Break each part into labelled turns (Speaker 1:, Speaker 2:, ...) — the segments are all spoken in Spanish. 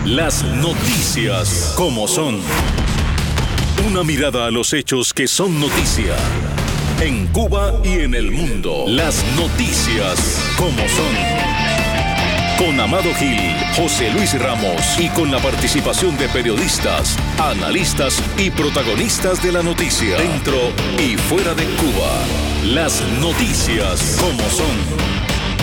Speaker 1: Las noticias como son. Una mirada a los hechos que son noticia. En Cuba y en el mundo. Las noticias como son. Con Amado Gil, José Luis Ramos y con la participación de periodistas, analistas y protagonistas de la noticia. Dentro y fuera de Cuba. Las noticias como son.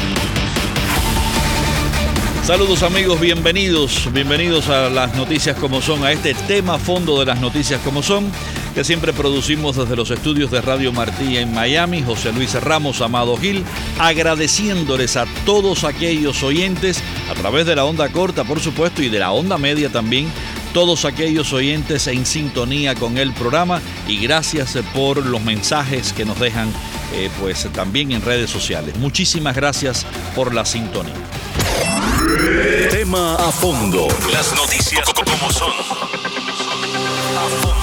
Speaker 2: Saludos amigos, bienvenidos a las noticias como son, a este tema a fondo de las noticias como son, que siempre producimos desde los estudios de Radio Martí en Miami. José Luis Ramos, Amado Gil, agradeciéndoles a todos aquellos oyentes, a través de la onda corta por supuesto y de la onda media también, todos aquellos oyentes en sintonía con el programa, y gracias por los mensajes que nos dejan pues también en redes sociales. Muchísimas gracias por la sintonía.
Speaker 1: Tema a fondo. Las noticias como son. A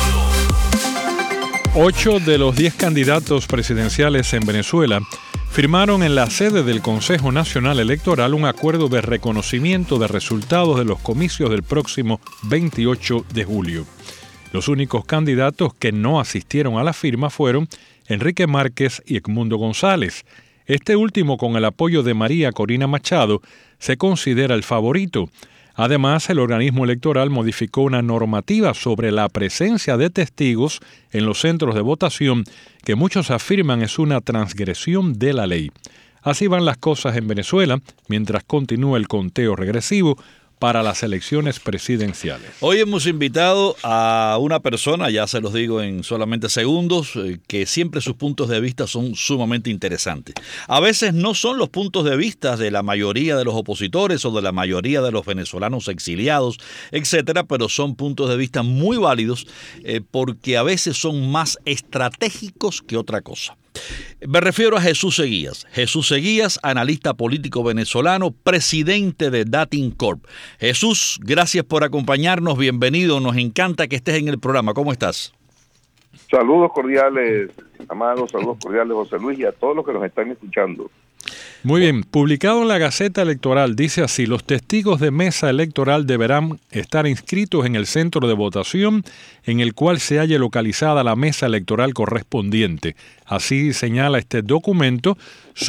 Speaker 1: fondo.
Speaker 3: 8 de los 10 candidatos presidenciales en Venezuela firmaron en la sede del Consejo Nacional Electoral un acuerdo de reconocimiento de resultados de los comicios del próximo 28 de julio. Los únicos candidatos que no asistieron a la firma fueron Enrique Márquez y Edmundo González. Este último, con el apoyo de María Corina Machado, se considera el favorito. Además, el organismo electoral modificó una normativa sobre la presencia de testigos en los centros de votación que muchos afirman es una transgresión de la ley. Así van las cosas en Venezuela mientras continúa el conteo regresivo para las elecciones presidenciales.
Speaker 2: Hoy hemos invitado a una persona, ya se los digo en solamente segundos, que siempre sus puntos de vista son sumamente interesantes. A veces no son los puntos de vista de la mayoría de los opositores o de la mayoría de los venezolanos exiliados, etcétera, pero son puntos de vista muy válidos porque a veces son más estratégicos que otra cosa. Me refiero a Jesús Seguías. Jesús Seguías, analista político venezolano, presidente de Datin Corp. Jesús, gracias por acompañarnos, bienvenido, nos encanta que estés en el programa. ¿Cómo estás?
Speaker 4: Saludos cordiales, Amado, saludos cordiales, José Luis, y a todos los que nos están escuchando.
Speaker 3: Muy bien, publicado en la Gaceta Electoral, dice así: los testigos de mesa electoral deberán estar inscritos en el centro de votación en el cual se haya localizada la mesa electoral correspondiente. Así señala este documento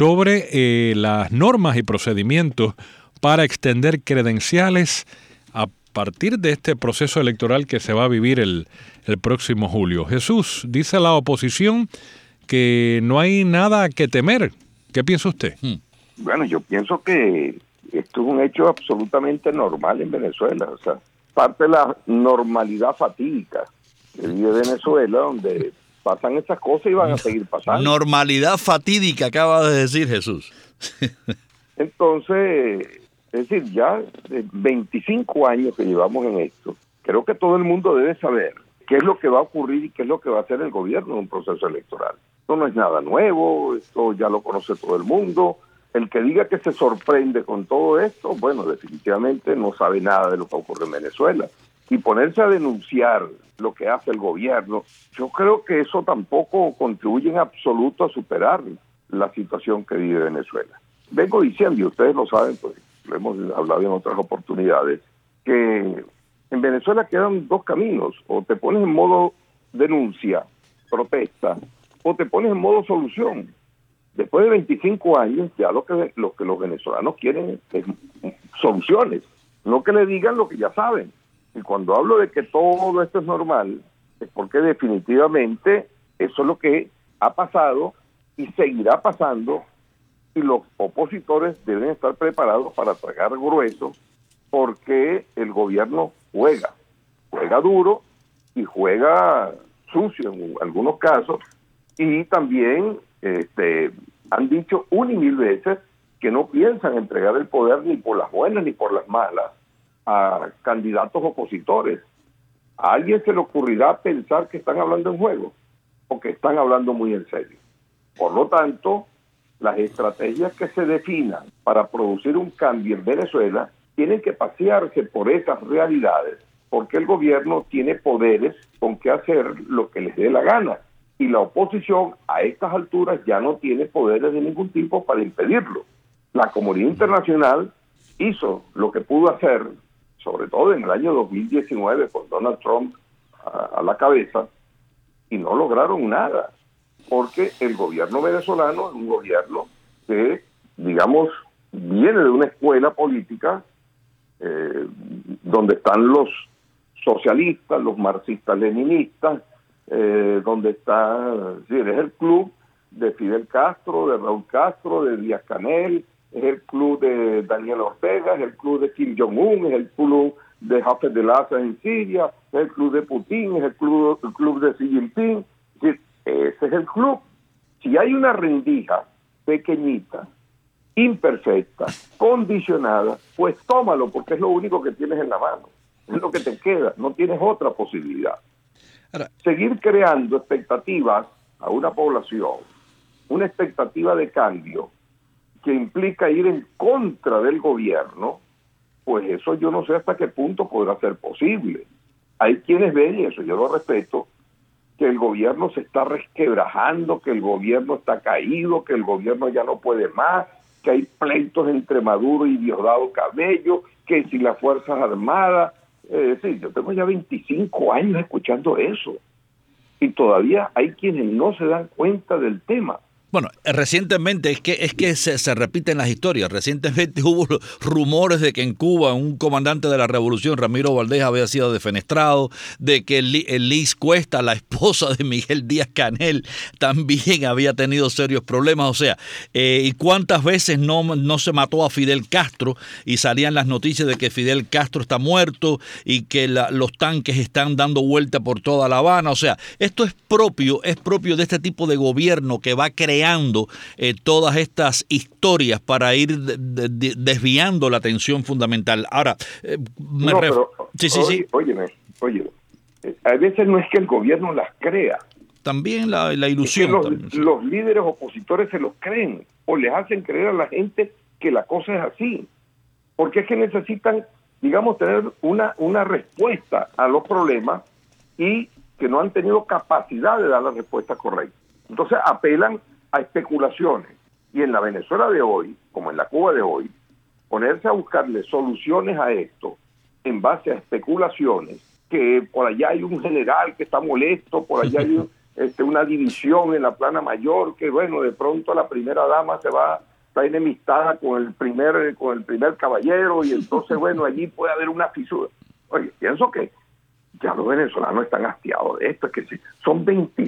Speaker 3: sobre las normas y procedimientos para extender credenciales a partir de este proceso electoral que se va a vivir el próximo julio. Jesús, dice la oposición que no hay nada que temer. ¿Qué piensa usted?
Speaker 4: Bueno, yo pienso que esto es un hecho absolutamente normal en Venezuela. O sea, parte de la normalidad fatídica que vive Venezuela, donde pasan esas cosas y van a seguir pasando.
Speaker 2: Normalidad fatídica, acaba de decir Jesús.
Speaker 4: Entonces, es decir, ya de 25 años que llevamos en esto, creo que todo el mundo debe saber qué es lo que va a ocurrir y qué es lo que va a hacer el gobierno en un proceso electoral. Esto no es nada nuevo, esto ya lo conoce todo el mundo. El que diga que se sorprende con todo esto, bueno, definitivamente no sabe nada de lo que ocurre en Venezuela. Y ponerse a denunciar lo que hace el gobierno, yo creo que eso tampoco contribuye en absoluto a superar la situación que vive Venezuela. Vengo diciendo, y ustedes lo saben, pues lo hemos hablado en otras oportunidades, que en Venezuela quedan dos caminos: o te pones en modo denuncia, protesta, o te pones en modo solución. Después de 25 años, ya lo que los venezolanos quieren es soluciones, no que le digan lo que ya saben. Y cuando hablo de que todo esto es normal, es porque definitivamente eso es lo que ha pasado y seguirá pasando, y los opositores deben estar preparados para tragar grueso, porque el gobierno juega duro y juega sucio en algunos casos, y también han dicho una y mil veces que no piensan entregar el poder ni por las buenas ni por las malas a candidatos opositores. ¿A alguien se le ocurrirá pensar que están hablando en juego o que están hablando muy en serio? Por lo tanto, las estrategias que se definan para producir un cambio en Venezuela tienen que pasearse por esas realidades, porque el gobierno tiene poderes con que hacer lo que les dé la gana, y la oposición a estas alturas ya no tiene poderes de ningún tipo para impedirlo. La comunidad internacional hizo lo que pudo hacer sobre todo en el año 2019 con Donald Trump a la cabeza, y no lograron nada, porque el gobierno venezolano es un gobierno que, digamos, viene de una escuela política donde están los socialistas, los marxistas-leninistas, donde está, es el club de Fidel Castro, de Raúl Castro, de Díaz-Canel, es el club de Daniel Ortega, es el club de Kim Jong-un, es el club de Hafez al-Assad en Siria, es el club de Putin, es el club de Xi Jinping. Es decir, ese es el club. Si hay una rendija pequeñita, imperfecta, condicionada, pues tómalo, porque es lo único que tienes en la mano, es lo que te queda, no tienes otra posibilidad. Ahora, seguir creando expectativas a una población, una expectativa de cambio que implica ir en contra del gobierno, pues eso yo no sé hasta qué punto podrá ser posible. Hay quienes ven, y eso yo lo respeto, que el gobierno se está resquebrajando, que el gobierno está caído, que el gobierno ya no puede más, que hay pleitos entre Maduro y Diosdado Cabello, que si las Fuerzas Armadas. Sí, yo tengo ya 25 años escuchando eso, y todavía hay quienes no se dan cuenta del tema.
Speaker 2: Bueno, recientemente es que se repiten las historias. Recientemente hubo rumores de que en Cuba un comandante de la revolución, Ramiro Valdés, había sido defenestrado, de que Liz Cuesta, la esposa de Miguel Díaz-Canel, también había tenido serios problemas. O sea, ¿y cuántas veces no se mató a Fidel Castro y salían las noticias de que Fidel Castro está muerto y que los tanques están dando vuelta por toda La Habana? O sea, esto es propio de este tipo de gobierno que va creando todas estas historias para ir desviando la atención fundamental. Ahora,
Speaker 4: Óyeme, a veces no es que el gobierno las crea.
Speaker 2: También la ilusión.
Speaker 4: Es que los líderes opositores se los creen o les hacen creer a la gente que la cosa es así. Porque es que necesitan, digamos, tener una respuesta a los problemas y que no han tenido capacidad de dar la respuesta correcta. Entonces apelan a especulaciones, y en la Venezuela de hoy, como en la Cuba de hoy, ponerse a buscarle soluciones a esto en base a especulaciones, que por allá hay un general que está molesto, por allá hay una división en la plana mayor, que bueno, de pronto la primera dama está enemistada con el primer caballero, y entonces bueno, allí puede haber una fisura. Oye, pienso que ya los venezolanos están hastiados de esto, es que son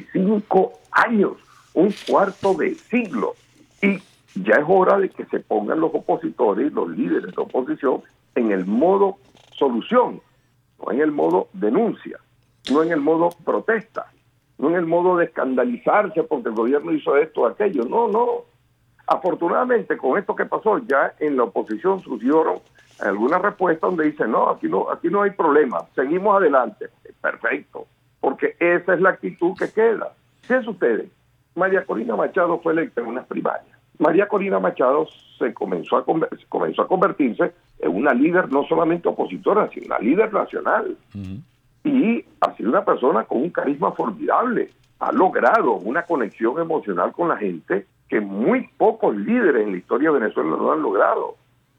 Speaker 4: 25 años, un cuarto de siglo, y ya es hora de que se pongan los opositores, los líderes de oposición, en el modo solución, no en el modo denuncia, no en el modo protesta, no en el modo de escandalizarse porque el gobierno hizo esto o aquello. No. Afortunadamente, con esto que pasó, ya en la oposición surgieron algunas respuestas donde dicen, no, aquí no hay problema, seguimos adelante. Perfecto, porque esa es la actitud que queda. Fíjense ustedes, María Corina Machado fue electa en unas primarias. María Corina Machado comenzó a convertirse en una líder no solamente opositora, sino una líder nacional. Uh-huh. Y ha sido una persona con un carisma formidable. Ha logrado una conexión emocional con la gente que muy pocos líderes en la historia de Venezuela lo han logrado.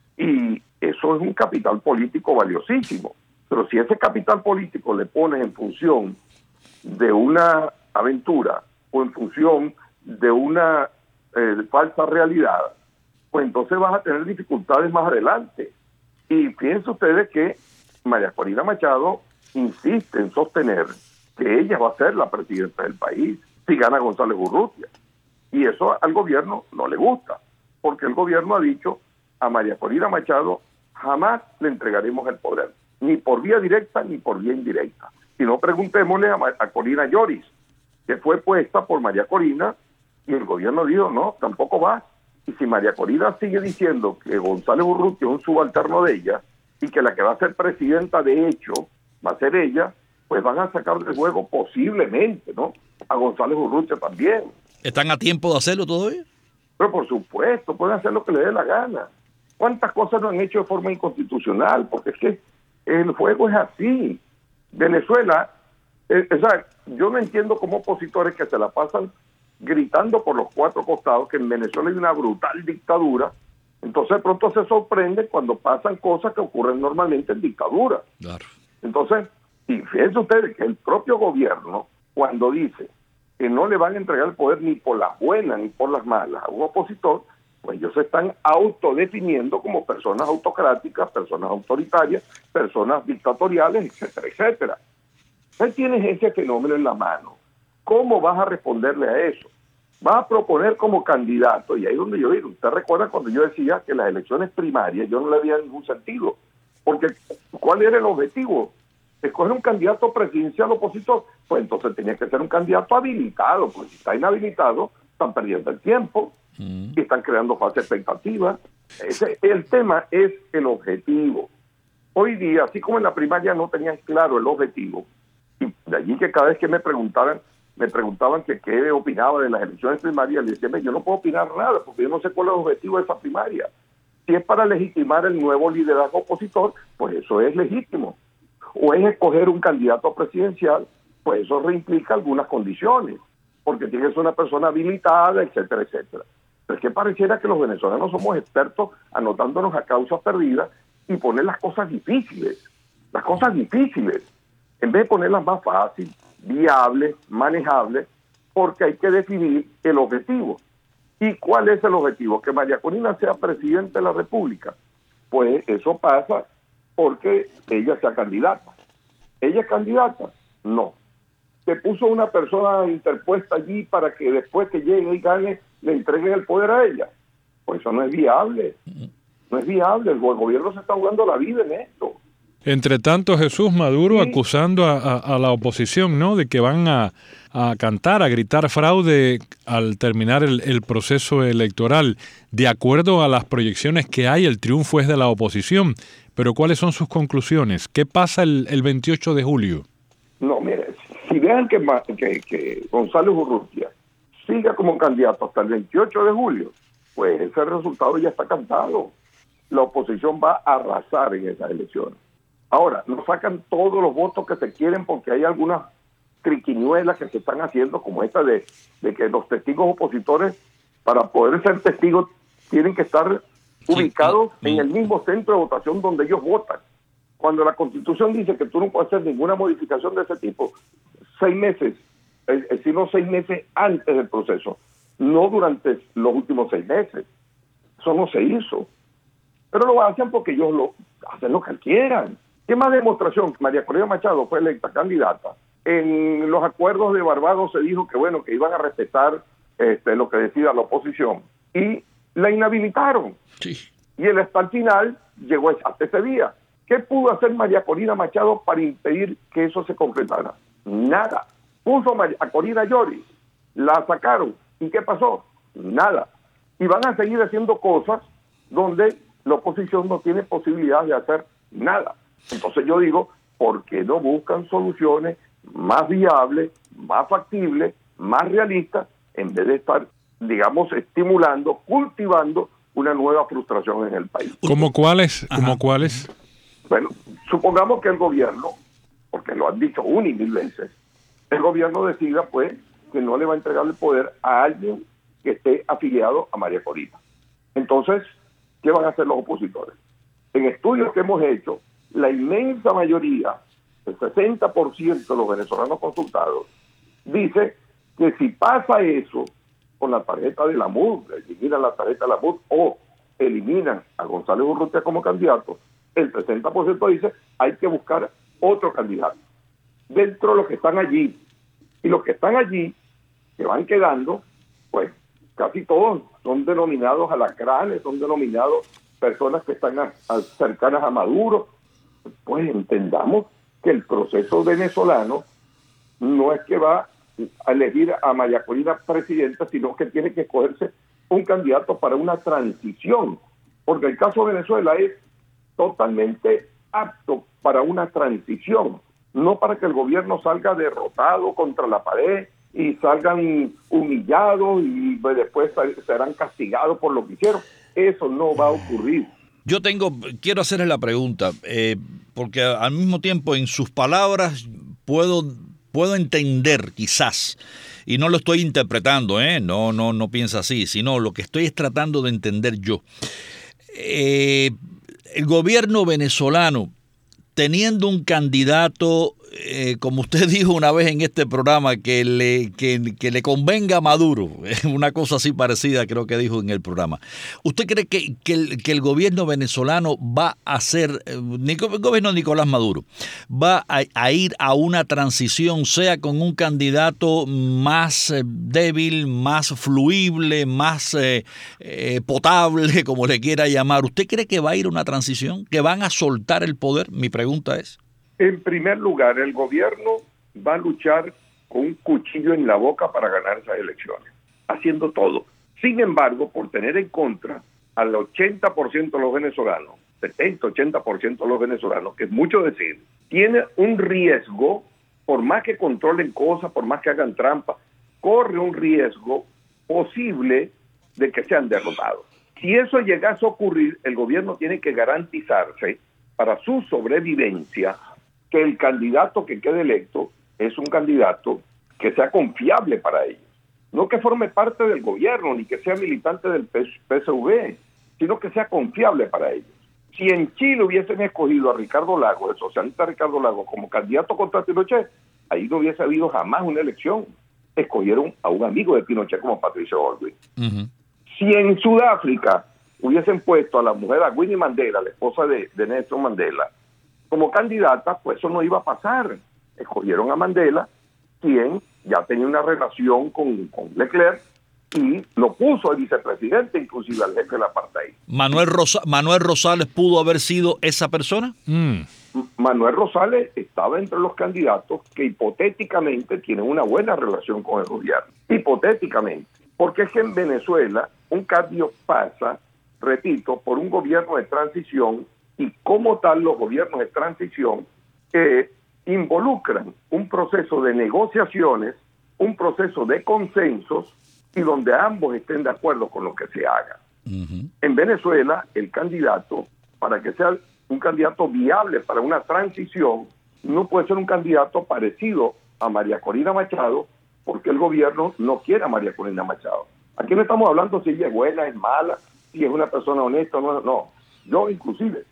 Speaker 4: Y eso es un capital político valiosísimo. Pero si ese capital político le pones en función de una aventura o en función de una falsa realidad, pues entonces vas a tener dificultades más adelante. Y fíjense ustedes que María Corina Machado insiste en sostener que ella va a ser la presidenta del país si gana González Urrutia. Y eso al gobierno no le gusta, porque el gobierno ha dicho a María Corina Machado jamás le entregaremos el poder, ni por vía directa ni por vía indirecta. Si no, preguntémosle a Corina Lloris, que fue puesta por María Corina, y el gobierno dijo, no, tampoco va. Y si María Corina sigue diciendo que González Urrutia es un subalterno de ella, y que la que va a ser presidenta de hecho va a ser ella, pues van a sacar de juego posiblemente, ¿no?, a González Urrutia también.
Speaker 2: ¿Están a tiempo de hacerlo todavía?
Speaker 4: Pero por supuesto, pueden hacer lo que les dé la gana. ¿Cuántas cosas no han hecho de forma inconstitucional? Porque es que el juego es así. Venezuela, yo no entiendo cómo opositores que se la pasan gritando por los cuatro costados que en Venezuela hay una brutal dictadura, Entonces de pronto se sorprende cuando pasan cosas que ocurren normalmente en dictadura.
Speaker 2: Claro.
Speaker 4: Entonces, y fíjense ustedes que el propio gobierno, cuando dice que no le van a entregar el poder ni por las buenas ni por las malas a un opositor, pues ellos se están autodefiniendo como personas autocráticas, personas autoritarias, personas dictatoriales, etcétera, etcétera. Ahí tienes ese fenómeno en la mano. ¿Cómo vas a responderle a eso? Vas a proponer como candidato, y ahí es donde yo digo, usted recuerda cuando yo decía que las elecciones primarias yo no le había ningún sentido, porque ¿cuál era el objetivo? Escoger un candidato presidencial opositor, pues entonces tenía que ser un candidato habilitado, porque si está inhabilitado, están perdiendo el tiempo, y están creando falsas expectativas. El tema es el objetivo. Hoy día, así como en la primaria no tenían claro el objetivo, y de allí que cada vez que me preguntaban que qué opinaba de las elecciones primarias, le decía, yo no puedo opinar nada, porque yo no sé cuál es el objetivo de esa primaria. Si es para legitimar el nuevo liderazgo opositor, pues eso es legítimo. O es escoger un candidato presidencial, pues eso reimplica algunas condiciones, porque tiene que ser una persona habilitada, etcétera, etcétera. Pero es que pareciera que los venezolanos somos expertos anotándonos a causas perdidas y poner las cosas difíciles, en vez de ponerlas más fáciles, viables, manejables, porque hay que definir el objetivo. ¿Y cuál es el objetivo? Que María Corina sea presidente de la República. Pues eso pasa porque ella sea candidata. ¿Ella es candidata? No. Se puso una persona interpuesta allí para que después que llegue y gane le entreguen el poder a ella. Pues eso no es viable. No es viable. El gobierno se está jugando la vida en esto.
Speaker 3: Entre tanto, Jesús Maduro
Speaker 4: Sí.
Speaker 3: acusando a la oposición, ¿no?, de que van a cantar, a gritar fraude al terminar el proceso electoral. De acuerdo a las proyecciones que hay, el triunfo es de la oposición. Pero ¿cuáles son sus conclusiones? ¿Qué pasa el 28 de julio?
Speaker 4: No, mire, si vean que González Urrutia siga como candidato hasta el 28 de julio, pues ese resultado ya está cantado. La oposición va a arrasar en esas elecciones. Ahora, no sacan todos los votos que se quieren porque hay algunas triquiñuelas que se están haciendo, como esta de que los testigos opositores, para poder ser testigos, tienen que estar ubicados en el mismo centro de votación donde ellos votan. Cuando la Constitución dice que tú no puedes hacer ninguna modificación de ese tipo, 6 meses, sino 6 meses antes del proceso, no durante los últimos 6 meses. Eso no se hizo. Pero lo hacen porque ellos hacen lo que quieran. ¿Qué más demostración? María Corina Machado fue electa candidata. En los acuerdos de Barbados se dijo que bueno, que iban a respetar lo que decida la oposición. Y la inhabilitaron. Sí. Y él hasta el final llegó hasta ese día. ¿Qué pudo hacer María Corina Machado para impedir que eso se concretara? Nada. Puso a Corina Lloris, la sacaron. ¿Y qué pasó? Nada. Y van a seguir haciendo cosas donde la oposición no tiene posibilidad de hacer nada. Entonces yo digo, ¿por qué no buscan soluciones más viables, más factibles, más realistas, en vez de estar, digamos, estimulando, cultivando una nueva frustración en el país?
Speaker 3: ¿Cómo cuáles? ¿Cómo cuáles?
Speaker 4: Bueno, supongamos que el gobierno, porque lo han dicho una y mil veces, el gobierno decida, pues, que no le va a entregar el poder a alguien que esté afiliado a María Corina. Entonces, ¿qué van a hacer los opositores? En estudios que hemos hecho, la inmensa mayoría, el 60% de los venezolanos consultados, dice que si pasa eso con la tarjeta de la MUD, eliminan la tarjeta de la MUD o eliminan a González Urrutia como candidato, el 60% dice hay que buscar otro candidato dentro de los que están allí. Y los que están allí, que van quedando, pues casi todos son denominados alacranes, son denominados personas que están cercanas a Maduro. Pues entendamos que el proceso venezolano no es que va a elegir a María Corina presidenta, sino que tiene que escogerse un candidato para una transición, porque el caso de Venezuela es totalmente apto para una transición, no para que el gobierno salga derrotado contra la pared y salgan humillados y después serán castigados por lo que hicieron. Eso no va a ocurrir.
Speaker 2: Quiero hacerles la pregunta, porque al mismo tiempo en sus palabras puedo entender quizás, y no lo estoy interpretando, no piensa así, sino lo que estoy es tratando de entender yo. el gobierno venezolano, teniendo un candidato, como usted dijo una vez en este programa, que le convenga a Maduro, una cosa así parecida creo que dijo en el programa. ¿Usted cree que el gobierno venezolano va a ser, el gobierno de Nicolás Maduro, va a ir a una transición, sea con un candidato más débil, más fluible, más potable, como le quiera llamar? ¿Usted cree que va a ir a una transición, que van a soltar el poder? Mi pregunta es.
Speaker 4: En primer lugar, el gobierno va a luchar con un cuchillo en la boca para ganar esas elecciones, haciendo todo. Sin embargo, por tener en contra al 80% de los venezolanos, 70-80% de los venezolanos, que es mucho decir, tiene un riesgo, por más que controlen cosas, por más que hagan trampa, corre un riesgo posible de que sean derrotados. Si eso llegase a ocurrir, el gobierno tiene que garantizarse para su sobrevivencia que el candidato que quede electo es un candidato que sea confiable para ellos. No que forme parte del gobierno, ni que sea militante del PSV, sino que sea confiable para ellos. Si en Chile hubiesen escogido a Ricardo Lagos, el socialista Ricardo Lagos, como candidato contra Pinochet, ahí no hubiese habido jamás una elección. Escogieron a un amigo de Pinochet como Patricio Aylwin. Uh-huh. Si en Sudáfrica hubiesen puesto a la mujer, a Winnie Mandela, la esposa de Nelson Mandela, como candidata, pues eso no iba a pasar. Escogieron a Mandela, quien ya tenía una relación con Leclerc, y lo puso el vicepresidente, inclusive al jefe del apartheid.
Speaker 2: ¿Manuel Rosales pudo haber sido esa persona?
Speaker 4: Manuel Rosales estaba entre los candidatos que hipotéticamente tienen una buena relación con el gobierno. Hipotéticamente. Porque es que en Venezuela un cambio pasa, repito, por un gobierno de transición, y como tal los gobiernos de transición involucran un proceso de negociaciones, un proceso de consensos, y donde ambos estén de acuerdo con lo que se haga. Uh-huh. En Venezuela, el candidato, para que sea un candidato viable para una transición, no puede ser un candidato parecido a María Corina Machado, porque el gobierno no quiere a María Corina Machado. Aquí no estamos hablando si ella es buena, es mala, si es una persona honesta o no. Yo inclusive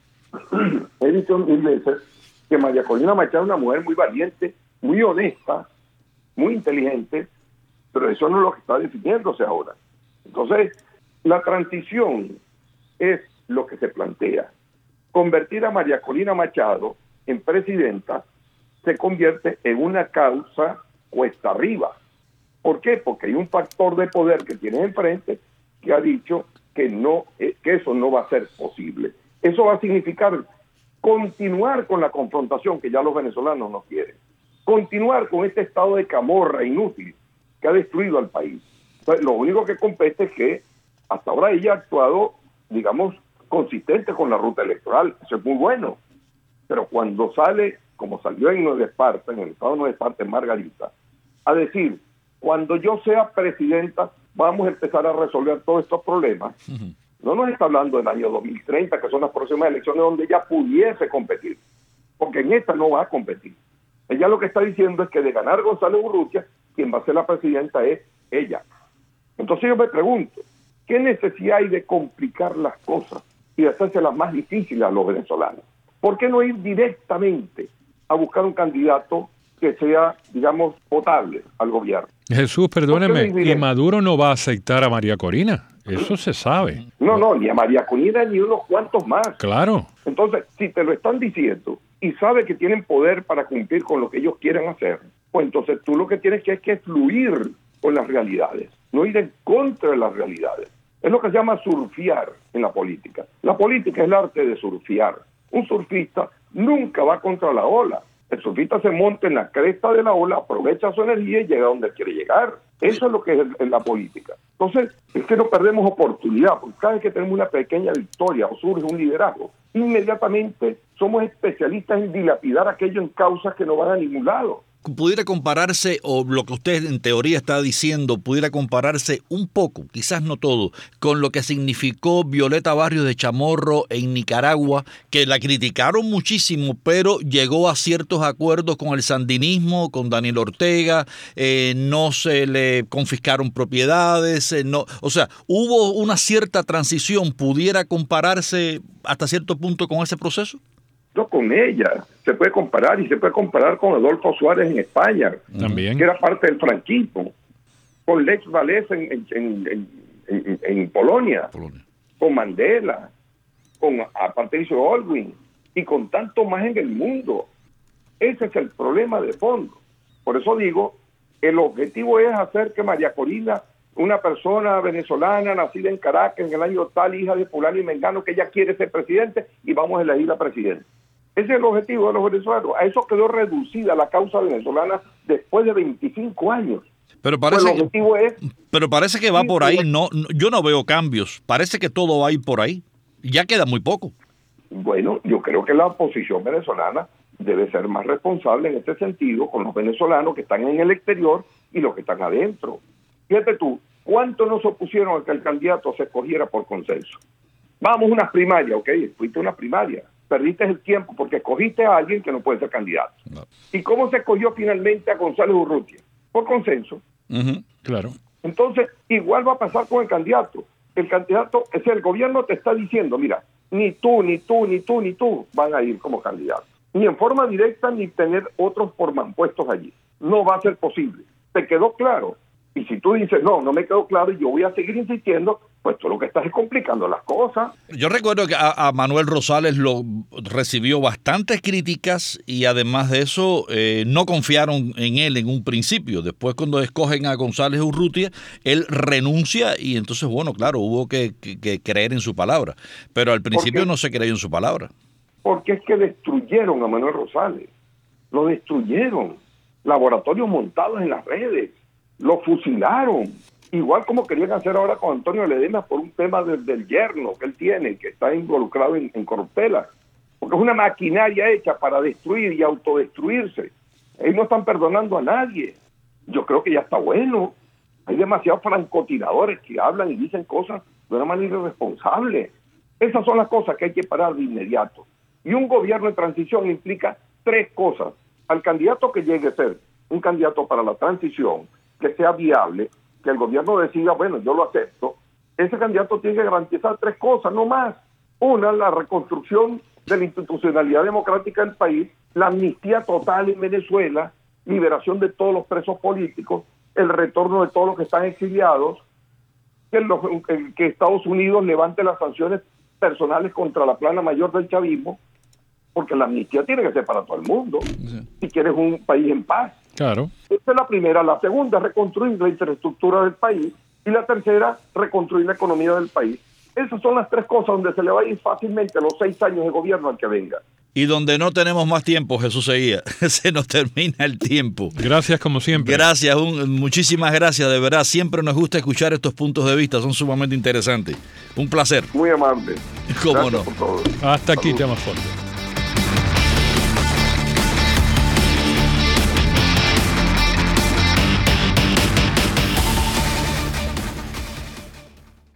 Speaker 4: he dicho mil veces que María Corina Machado es una mujer muy valiente, muy honesta, muy inteligente, pero eso no es lo que está definiéndose ahora. Entonces, la transición es lo que se plantea. Convertir a María Corina Machado en presidenta se convierte en una causa cuesta arriba. ¿Por qué? Porque hay un factor de poder que tiene enfrente que ha dicho que eso no va a ser posible. Eso va a significar continuar con la confrontación que ya los venezolanos no quieren. Continuar con este estado de camorra inútil que ha destruido al país. Entonces, lo único que compete es que hasta ahora ella ha actuado, digamos, consistente con la ruta electoral. Eso es muy bueno. Pero cuando sale, como salió en Nueva Esparta, en el estado de Nueva Esparta, en Margarita, a decir, cuando yo sea presidenta, vamos a empezar a resolver todos estos problemas. Uh-huh. No nos está hablando del año 2030, que son las próximas elecciones donde ella pudiese competir, porque en esta no va a competir. Ella lo que está diciendo es que de ganar González Urrutia, quien va a ser la presidenta es ella. Entonces yo me pregunto, ¿qué necesidad hay de complicar las cosas y de hacérselas más difíciles a los venezolanos? ¿Por qué no ir directamente a buscar un candidato que sea, digamos, potable al gobierno?
Speaker 3: Jesús, perdóneme, y Maduro no va a aceptar a María Corina. Eso se sabe.
Speaker 4: No, ni a María Corina ni unos cuantos más.
Speaker 3: Claro.
Speaker 4: Entonces, si te lo están diciendo y sabe que tienen poder para cumplir con lo que ellos quieran hacer, pues entonces tú lo que tienes que es que fluir con las realidades, no ir en contra de las realidades. Es lo que se llama surfear en la política. La política es el arte de surfear. Un surfista nunca va contra la ola. El surfista se monta en la cresta de la ola, aprovecha su energía y llega a donde quiere llegar. Eso es lo que es la política. Entonces, es que no perdemos oportunidad, porque cada vez que tenemos una pequeña victoria o surge un liderazgo, inmediatamente somos especialistas en dilapidar aquello en causas que no van a ningún lado.
Speaker 2: pudiera compararse, o lo que usted en teoría está diciendo, pudiera compararse un poco, quizás no todo, con lo que significó Violeta Barrios de Chamorro en Nicaragua, que la criticaron muchísimo, pero llegó a ciertos acuerdos con el sandinismo, con Daniel Ortega, no se le confiscaron propiedades, o sea, hubo una cierta transición. ¿Pudiera compararse hasta cierto punto con ese proceso?
Speaker 4: No, con ella se puede comparar, y se puede comparar con Adolfo Suárez en España,
Speaker 3: también,
Speaker 4: que era parte del franquismo, con Lech Walesa en Polonia, con Mandela, con Patricio Aylwin y con tanto más en el mundo. Ese es el problema de fondo. Por eso digo, el objetivo es hacer que María Corina, una persona venezolana nacida en Caracas en el año tal, hija de fulano y mengano, que ella quiere ser presidente y vamos a elegir a presidente. Ese es el objetivo de los venezolanos. A eso quedó reducida la causa venezolana después de 25 años.
Speaker 2: Pero parece,
Speaker 4: el objetivo es,
Speaker 2: pero parece que va por ahí. No, yo no veo cambios. Parece que todo va a ir por ahí. Ya queda muy poco.
Speaker 4: Bueno, yo creo que la oposición venezolana debe ser más responsable en este sentido con los venezolanos que están en el exterior y los que están adentro. Fíjate tú, ¿cuánto nos opusieron a que el candidato se escogiera por consenso? Vamos a unas primarias, ok, fuiste a una primaria, perdiste el tiempo porque escogiste a alguien que no puede ser candidato. No. ¿Y cómo se escogió finalmente a González Urrutia? Por consenso.
Speaker 3: Claro.
Speaker 4: Entonces, igual va a pasar con el candidato. El candidato, es el gobierno te está diciendo, mira, ni tú, ni tú, ni tú, ni tú van a ir como candidato. Ni en forma directa, ni tener otros puestos allí. No va a ser posible. ¿Te quedó claro? Y si tú dices, no me quedó claro y yo voy a seguir insistiendo, pues tú lo que estás es complicando las cosas.
Speaker 2: Yo recuerdo que a Manuel Rosales lo recibió bastantes críticas y además de eso no confiaron en él en un principio. Después cuando escogen a González Urrutia, él renuncia y entonces, bueno, claro, hubo que creer en su palabra. Pero al principio no se creyó en su palabra.
Speaker 4: Porque es que destruyeron a Manuel Rosales. Lo destruyeron. Laboratorios montados en las redes. Lo fusilaron, igual como querían hacer ahora con Antonio Ledesma por un tema del yerno que él tiene, que está involucrado en corruptelas, porque es una maquinaria hecha para destruir y autodestruirse. Ellos no están perdonando a nadie. Yo creo que ya está bueno. Hay demasiados francotiradores que hablan y dicen cosas de una manera irresponsable. Esas son las cosas que hay que parar de inmediato. Y un gobierno de transición implica tres cosas. Al candidato que llegue a ser un candidato para la transición, que sea viable, que el gobierno decida, bueno, yo lo acepto, ese candidato tiene que garantizar tres cosas, no más. Una, la reconstrucción de la institucionalidad democrática del país, la amnistía total en Venezuela, liberación de todos los presos políticos, el retorno de todos los que están exiliados, que Estados Unidos levante las sanciones personales contra la plana mayor del chavismo, porque la amnistía tiene que ser para todo el mundo, si quieres un país en paz.
Speaker 3: Claro.
Speaker 4: Esa es la primera. La segunda, reconstruir la infraestructura del país. Y la tercera, reconstruir la economía del país. Esas son las tres cosas donde se le va a ir fácilmente los 6 años de gobierno al que venga.
Speaker 2: Y donde no tenemos más tiempo, Jesús Seguía. Se nos termina el tiempo.
Speaker 3: Gracias como siempre.
Speaker 2: Gracias, muchísimas gracias. De verdad, siempre nos gusta escuchar estos puntos de vista. Son sumamente interesantes. Un placer.
Speaker 4: Muy amable.
Speaker 2: ¿Cómo
Speaker 4: Gracias
Speaker 2: no?
Speaker 4: por todo.
Speaker 3: Hasta aquí, Temas Fuertes.